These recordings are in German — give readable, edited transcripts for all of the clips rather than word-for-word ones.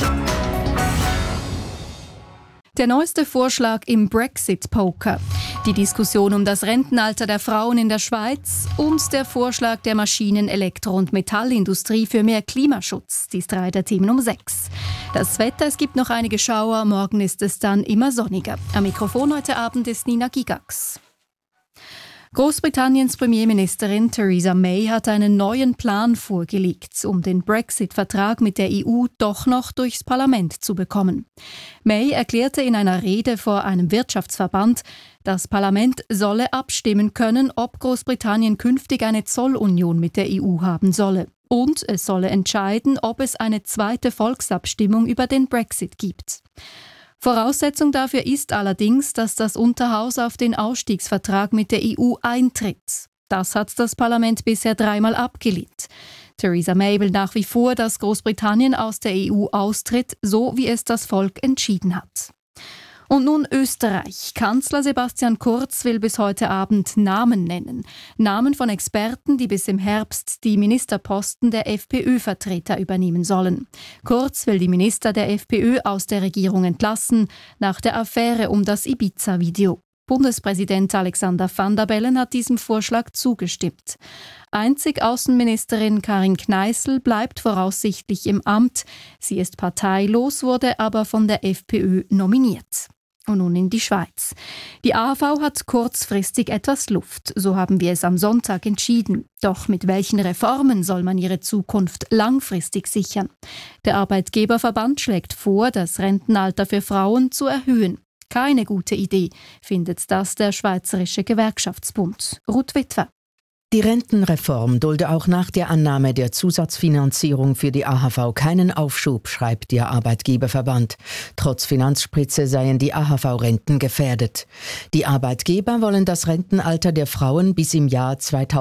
Der neueste Vorschlag im Brexit-Poker, die Diskussion um das Rentenalter der Frauen in der Schweiz und der Vorschlag der Maschinen-, Elektro- und Metallindustrie für mehr Klimaschutz. Dies 3 der Themen um 6. Das Wetter, es gibt noch einige Schauer, morgen ist es dann immer sonniger. Am Mikrofon heute Abend ist Nina Gigax. Großbritanniens Premierministerin Theresa May hat einen neuen Plan vorgelegt, um den Brexit-Vertrag mit der EU doch noch durchs Parlament zu bekommen. May erklärte in einer Rede vor einem Wirtschaftsverband, das Parlament solle abstimmen können, ob Großbritannien künftig eine Zollunion mit der EU haben solle. Und es solle entscheiden, ob es eine zweite Volksabstimmung über den Brexit gibt. Voraussetzung dafür ist allerdings, dass das Unterhaus auf den Ausstiegsvertrag mit der EU eintritt. Das hat das Parlament bisher 3-mal abgelehnt. Theresa May will nach wie vor, dass Großbritannien aus der EU austritt, so wie es das Volk entschieden hat. Und nun Österreich. Kanzler Sebastian Kurz will bis heute Abend Namen nennen. Namen von Experten, die bis im Herbst die Ministerposten der FPÖ-Vertreter übernehmen sollen. Kurz will die Minister der FPÖ aus der Regierung entlassen, nach der Affäre um das Ibiza-Video. Bundespräsident Alexander Van der Bellen hat diesem Vorschlag zugestimmt. Einzig Außenministerin Karin Kneißl bleibt voraussichtlich im Amt. Sie ist parteilos, wurde aber von der FPÖ nominiert. Und nun in die Schweiz. Die AHV hat kurzfristig etwas Luft, so haben wir es am Sonntag entschieden. Doch mit welchen Reformen soll man ihre Zukunft langfristig sichern? Der Arbeitgeberverband schlägt vor, das Rentenalter für Frauen zu erhöhen. Keine gute Idee, findet das der Schweizerische Gewerkschaftsbund. Ruth Witwer. Die Rentenreform dulde auch nach der Annahme der Zusatzfinanzierung für die AHV keinen Aufschub, schreibt der Arbeitgeberverband. Trotz Finanzspritze seien die AHV-Renten gefährdet. Die Arbeitgeber wollen das Rentenalter der Frauen bis im Jahr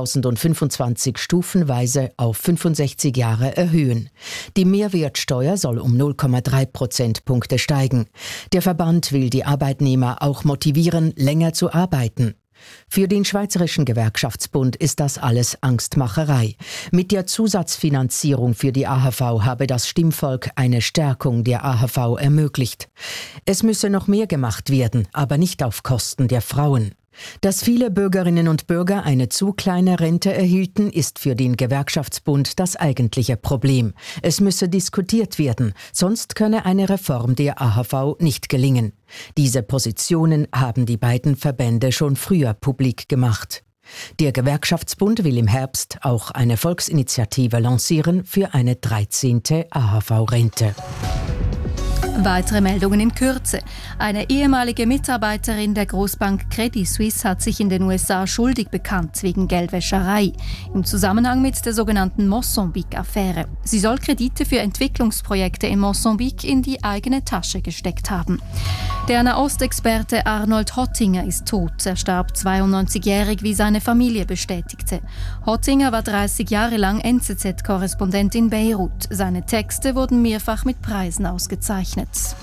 2025 stufenweise auf 65 Jahre erhöhen. Die Mehrwertsteuer soll um 0,3 Prozentpunkte steigen. Der Verband will die Arbeitnehmer auch motivieren, länger zu arbeiten. Für den Schweizerischen Gewerkschaftsbund ist das alles Angstmacherei. Mit der Zusatzfinanzierung für die AHV habe das Stimmvolk eine Stärkung der AHV ermöglicht. Es müsse noch mehr gemacht werden, aber nicht auf Kosten der Frauen. Dass viele Bürgerinnen und Bürger eine zu kleine Rente erhielten, ist für den Gewerkschaftsbund das eigentliche Problem. Es müsse diskutiert werden, sonst könne eine Reform der AHV nicht gelingen. Diese Positionen haben die beiden Verbände schon früher publik gemacht. Der Gewerkschaftsbund will im Herbst auch eine Volksinitiative lancieren für eine 13. AHV-Rente. Weitere Meldungen in Kürze. Eine ehemalige Mitarbeiterin der Großbank Credit Suisse hat sich in den USA schuldig bekannt wegen Geldwäscherei im Zusammenhang mit der sogenannten Mosambik-Affäre. Sie soll Kredite für Entwicklungsprojekte in Mosambik in die eigene Tasche gesteckt haben. Der Nahostexperte Arnold Hottinger ist tot. Er starb 92-jährig, wie seine Familie bestätigte. Hottinger war 30 Jahre lang NZZ-Korrespondent in Beirut. Seine Texte wurden mehrfach mit Preisen ausgezeichnet.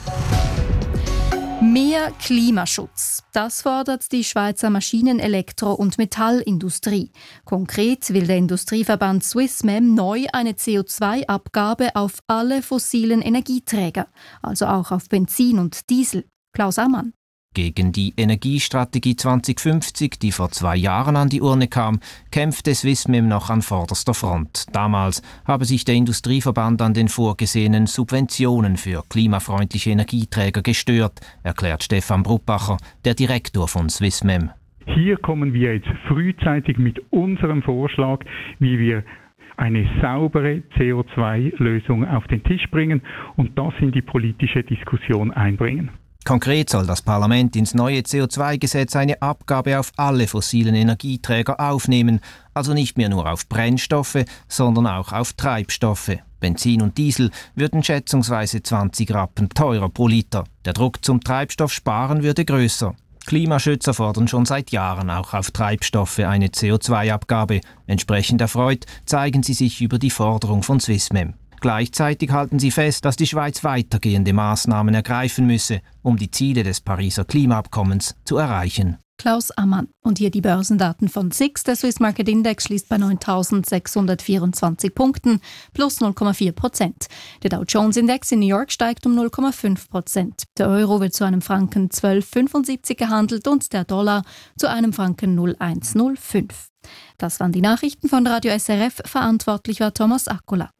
Mehr Klimaschutz. Das fordert die Schweizer Maschinen-, Elektro- und Metallindustrie. Konkret will der Industrieverband Swissmem neu eine CO2-Abgabe auf alle fossilen Energieträger, also auch auf Benzin und Diesel. Klaus Ammann. Gegen die Energiestrategie 2050, die vor 2 Jahren an die Urne kam, kämpfte Swissmem noch an vorderster Front. Damals habe sich der Industrieverband an den vorgesehenen Subventionen für klimafreundliche Energieträger gestört, erklärt Stefan Bruppacher, der Direktor von Swissmem. Hier kommen wir jetzt frühzeitig mit unserem Vorschlag, wie wir eine saubere CO2-Lösung auf den Tisch bringen und das in die politische Diskussion einbringen. Konkret soll das Parlament ins neue CO2-Gesetz eine Abgabe auf alle fossilen Energieträger aufnehmen, also nicht mehr nur auf Brennstoffe, sondern auch auf Treibstoffe. Benzin und Diesel würden schätzungsweise 20 Rappen teurer pro Liter. Der Druck zum Treibstoffsparen würde größer. Klimaschützer fordern schon seit Jahren auch auf Treibstoffe eine CO2-Abgabe. Entsprechend erfreut zeigen sie sich über die Forderung von Swissmem. Gleichzeitig halten sie fest, dass die Schweiz weitergehende Maßnahmen ergreifen müsse, um die Ziele des Pariser Klimaabkommens zu erreichen. Klaus Ammann. Und hier die Börsendaten von SIX. Der Swiss Market Index schließt bei 9.624 Punkten, plus 0,4%. Der Dow Jones Index in New York steigt um 0,5%. Der Euro wird zu einem Franken 12,75 gehandelt und der Dollar zu einem Franken 0,105. Das waren die Nachrichten von Radio SRF. Verantwortlich war Thomas Akkola.